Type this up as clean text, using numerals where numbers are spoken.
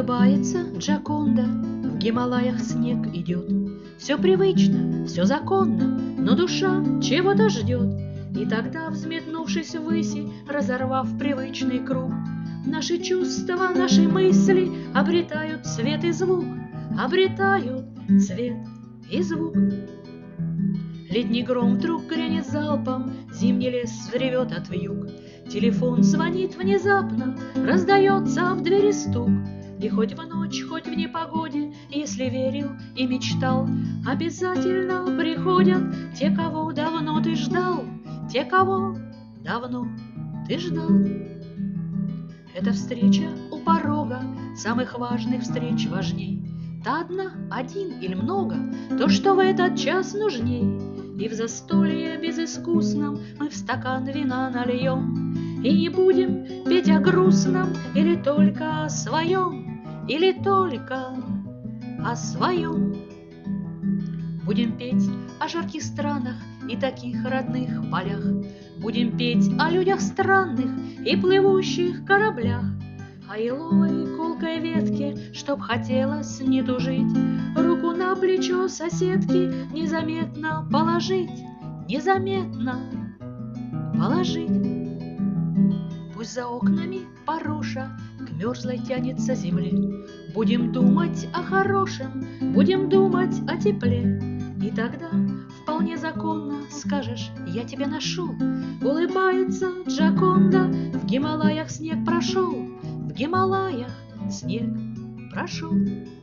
Улыбается Джоконда, в Гималаях снег идет. Все привычно, все законно, но душа чего-то ждет. И тогда, взметнувшись ввыси, разорвав привычный круг, наши чувства, наши мысли обретают цвет и звук, обретают цвет и звук. Летний гром вдруг грянет залпом, зимний лес взревет от вьюг. Телефон звонит внезапно, раздается в двери стук. И хоть в ночь, хоть в непогоде, если верил и мечтал, обязательно приходят те, кого давно ты ждал, те, кого давно ты ждал. Эта встреча у порога самых важных встреч важней. Та одна, один или много, то, что в этот час нужней. И в застолье безыскусном мы в стакан вина нальем, и не будем петь о грустном или только о своем, или только о своем. Будем петь о жарких странах и таких родных полях, будем петь о людях странных и плывущих кораблях, о еловой колкой ветке, чтоб хотелось не тужить, руку на плечо соседки незаметно положить, незаметно положить. Пусть за окнами пороша к мерзлой тянется земле, будем думать о хорошем, будем думать о тепле. И тогда вполне законно скажешь: я тебя нашел. Улыбается Джоконда, в Гималаях снег прошел, в Гималаях снег прошел.